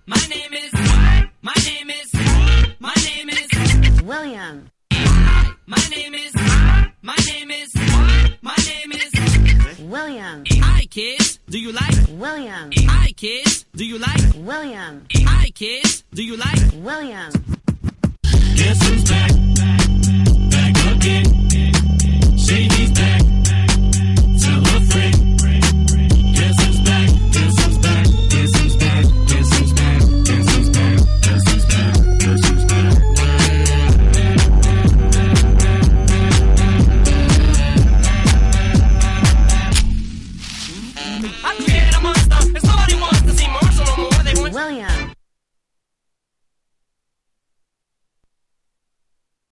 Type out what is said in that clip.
My name is. My name is. My name is. William. My name is. My name is. My name is. William. Hi kids, do you like? William. Hi kids, do you like? William. Hi kids, do you like? William. Guess who's back? Back again. Shady's back.